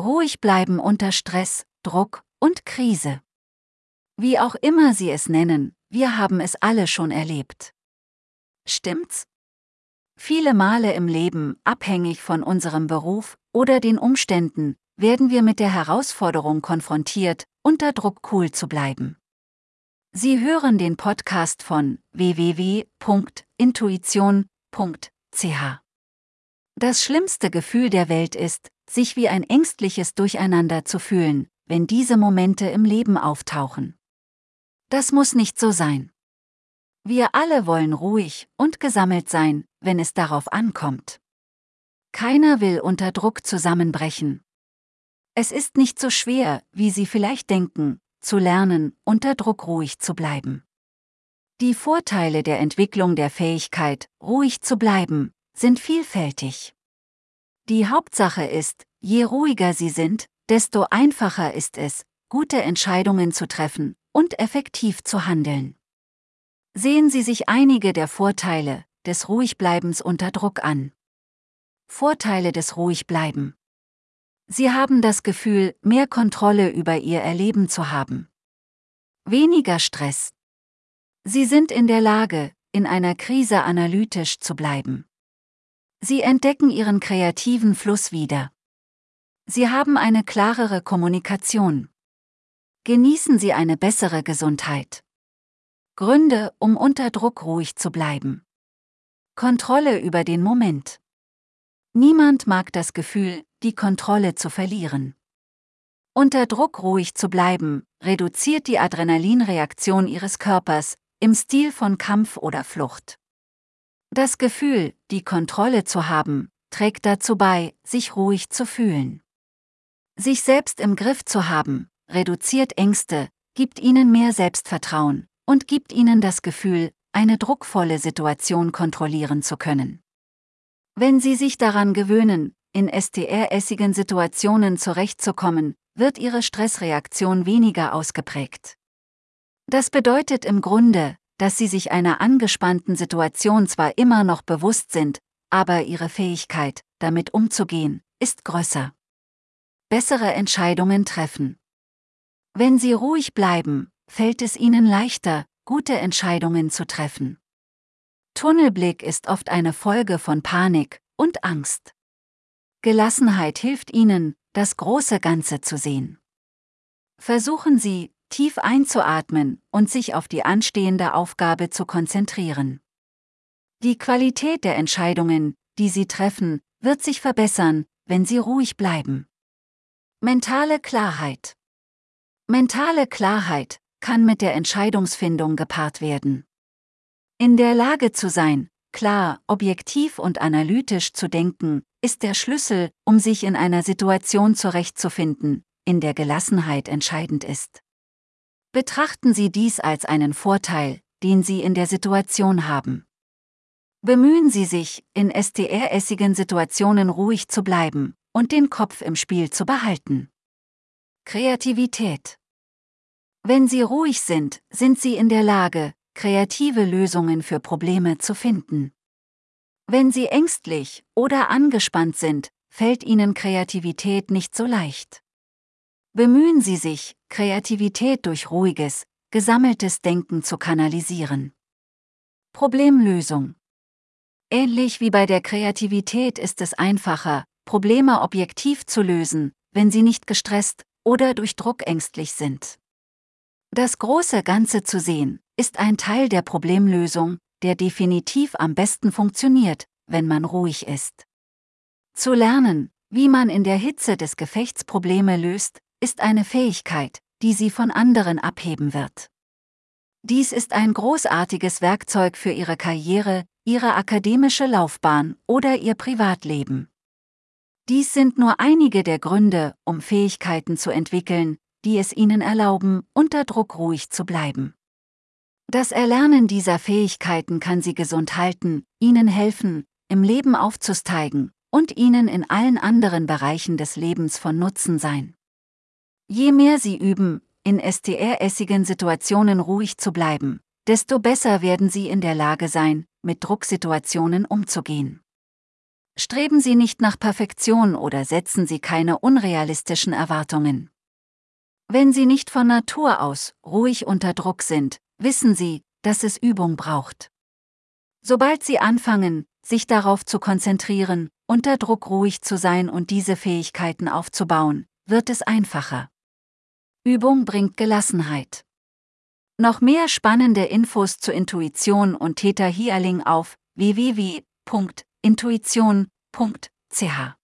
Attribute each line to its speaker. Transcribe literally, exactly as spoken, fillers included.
Speaker 1: Ruhig bleiben unter Stress, Druck und Krise. Wie auch immer Sie es nennen, wir haben es alle schon erlebt. Stimmt's? Viele Male im Leben, abhängig von unserem Beruf oder den Umständen, werden wir mit der Herausforderung konfrontiert, unter Druck cool zu bleiben. Sie hören den Podcast von w w w punkt intuition punkt c h. Das schlimmste Gefühl der Welt ist, sich wie ein ängstliches Durcheinander zu fühlen, wenn diese Momente im Leben auftauchen. Das muss nicht so sein. Wir alle wollen ruhig und gesammelt sein, wenn es darauf ankommt. Keiner will unter Druck zusammenbrechen. Es ist nicht so schwer, wie Sie vielleicht denken, zu lernen, unter Druck ruhig zu bleiben. Die Vorteile der Entwicklung der Fähigkeit, ruhig zu bleiben, sind vielfältig. Die Hauptsache ist, je ruhiger Sie sind, desto einfacher ist es, gute Entscheidungen zu treffen und effektiv zu handeln. Sehen Sie sich einige der Vorteile des Ruhigbleibens unter Druck an. Vorteile des Ruhigbleiben. Sie haben das Gefühl, mehr Kontrolle über Ihr Erleben zu haben. Weniger Stress. Sie sind in der Lage, in einer Krise analytisch zu bleiben. Sie entdecken Ihren kreativen Fluss wieder. Sie haben eine klarere Kommunikation. Genießen Sie eine bessere Gesundheit. Gründe, um unter Druck ruhig zu bleiben. Kontrolle über den Moment. Niemand mag das Gefühl, die Kontrolle zu verlieren. Unter Druck ruhig zu bleiben, reduziert die Adrenalinreaktion Ihres Körpers, im Stil von Kampf oder Flucht. Das Gefühl, die Kontrolle zu haben, trägt dazu bei, sich ruhig zu fühlen. Sich selbst im Griff zu haben, reduziert Ängste, gibt Ihnen mehr Selbstvertrauen und gibt Ihnen das Gefühl, eine druckvolle Situation kontrollieren zu können. Wenn Sie sich daran gewöhnen, in stressigen Situationen zurechtzukommen, wird Ihre Stressreaktion weniger ausgeprägt. Das bedeutet im Grunde, dass Sie sich einer angespannten Situation zwar immer noch bewusst sind, aber Ihre Fähigkeit, damit umzugehen, ist größer. Bessere Entscheidungen treffen. Wenn Sie ruhig bleiben, fällt es Ihnen leichter, gute Entscheidungen zu treffen. Tunnelblick ist oft eine Folge von Panik und Angst. Gelassenheit hilft Ihnen, das große Ganze zu sehen. Versuchen Sie, tief einzuatmen und sich auf die anstehende Aufgabe zu konzentrieren. Die Qualität der Entscheidungen, die Sie treffen, wird sich verbessern, wenn Sie ruhig bleiben. Mentale Klarheit. Mentale Klarheit kann mit der Entscheidungsfindung gepaart werden. In der Lage zu sein, klar, objektiv und analytisch zu denken, ist der Schlüssel, um sich in einer Situation zurechtzufinden, in der Gelassenheit entscheidend ist. Betrachten Sie dies als einen Vorteil, den Sie in der Situation haben. Bemühen Sie sich, in stressigen Situationen ruhig zu bleiben und den Kopf im Spiel zu behalten. Kreativität. Wenn Sie ruhig sind, sind Sie in der Lage, kreative Lösungen für Probleme zu finden. Wenn Sie ängstlich oder angespannt sind, fällt Ihnen Kreativität nicht so leicht. Bemühen Sie sich, Kreativität durch ruhiges, gesammeltes Denken zu kanalisieren. Problemlösung. Ähnlich wie bei der Kreativität ist es einfacher, Probleme objektiv zu lösen, wenn sie nicht gestresst oder durch Druck ängstlich sind. Das große Ganze zu sehen, ist ein Teil der Problemlösung, der definitiv am besten funktioniert, wenn man ruhig ist. Zu lernen, wie man in der Hitze des Gefechts Probleme löst, ist eine Fähigkeit, die Sie von anderen abheben wird. Dies ist ein großartiges Werkzeug für Ihre Karriere, Ihre akademische Laufbahn oder Ihr Privatleben. Dies sind nur einige der Gründe, um Fähigkeiten zu entwickeln, die es Ihnen erlauben, unter Druck ruhig zu bleiben. Das Erlernen dieser Fähigkeiten kann Sie gesund halten, Ihnen helfen, im Leben aufzusteigen und Ihnen in allen anderen Bereichen des Lebens von Nutzen sein. Je mehr Sie üben, in stressigen Situationen ruhig zu bleiben, desto besser werden Sie in der Lage sein, mit Drucksituationen umzugehen. Streben Sie nicht nach Perfektion oder setzen Sie keine unrealistischen Erwartungen. Wenn Sie nicht von Natur aus ruhig unter Druck sind, wissen Sie, dass es Übung braucht. Sobald Sie anfangen, sich darauf zu konzentrieren, unter Druck ruhig zu sein und diese Fähigkeiten aufzubauen, wird es einfacher. Übung bringt Gelassenheit. Noch mehr spannende Infos zu Intuition und Theta Healing auf w w w punkt intuition punkt c h.